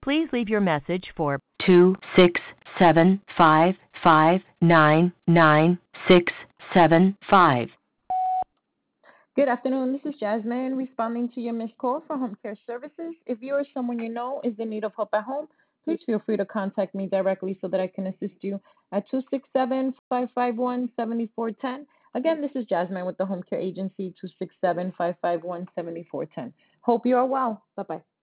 Please leave your message for 26755999675. Good afternoon. This is Jasmine responding to your missed call for home care services. If you or someone you know is in need of help at home, please feel free to contact me directly so that I can assist you at 267-551-7410. Again, this is Jasmine with the Home Care Agency, 267-551-7410. Hope you are well. Bye-bye.